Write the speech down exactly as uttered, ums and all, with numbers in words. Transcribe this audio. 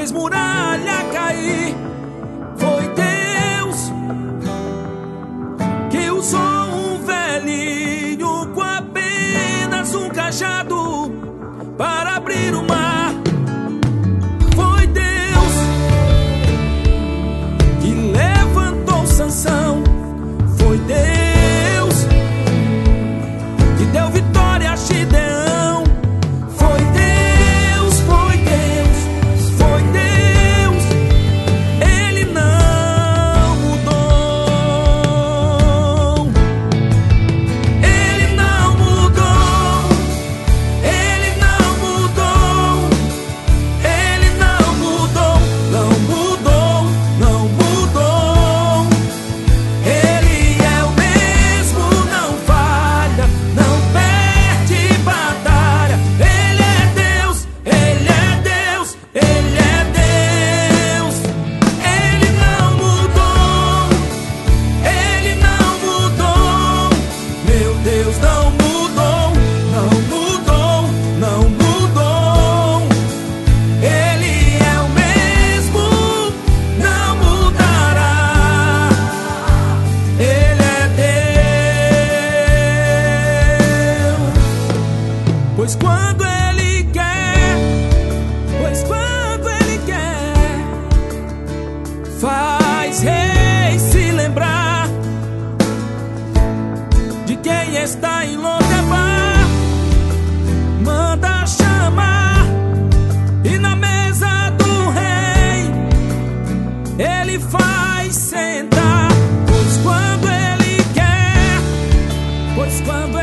fez muralha cair. Foi Deus que usou um velhinho com apenas um cajado para abrir o mar. Foi Deus que levantou Sansão. Foi Deus que deu vitória a Gideão. Foi Deus, foi Deus, foi Deus. Ele não mudou. Ele não mudou. Ele não mudou. Ele não mudou. Não mudou, não mudou. Ele é o mesmo, não falha, não perde batalha. Ele é Deus, Ele é Deus, Ele é Deus. Ele não mudou, Ele não mudou. Meu Deus não mudou, não mudou, não mudou. Ele é o mesmo, não mudará. Ele é Deus. Pois quando Ele quer, pois quando Ele quer, faz rei se lembrar de quem está em Lodebar. Manda chamar e na mesa do rei Ele faz sentar. Pois quando Ele quer, pois quando